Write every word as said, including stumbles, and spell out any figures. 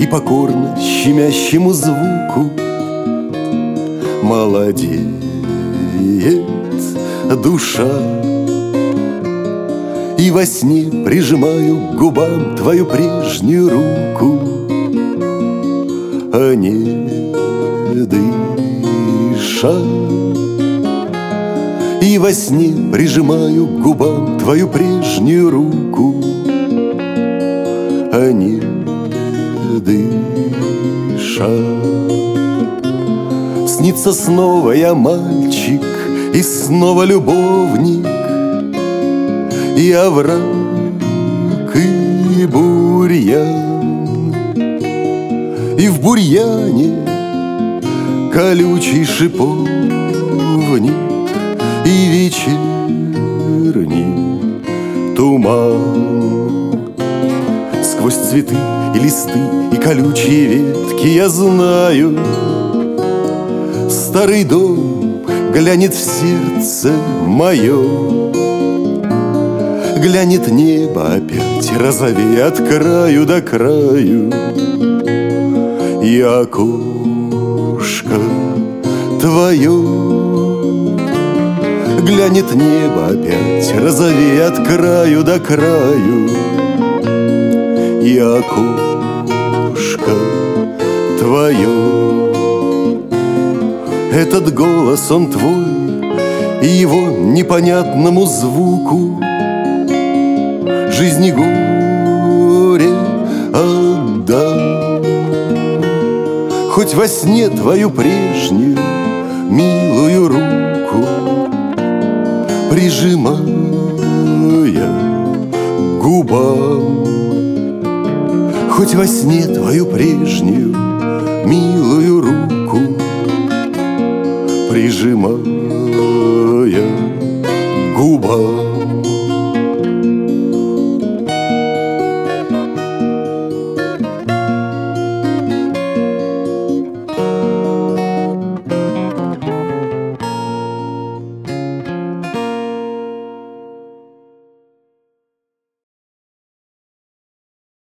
и покорно щемящему звуку. Молодеет душа, и во сне прижимаю к губам твою прежнюю руку, а не дыша. И во сне прижимаю к губам твою прежнюю руку, а не дыша. Снится снова я мальчик и снова любовник, и овраг, и бурьян, и в бурьяне колючий шиповник, и вечерний туман. Сквозь цветы и листы и колючие ветки я знаю, старый дом глянет в сердце мое. Глянет небо опять, розовея от краю до краю, и окошко твое. Глянет небо опять, розовея от краю до краю, и окошко твое. Этот голос, он твой, и его непонятному звуку жизни горе отдам. Хоть во сне твою прежнюю милую руку прижимая к губам, хоть во сне твою прежнюю милую руку прижимая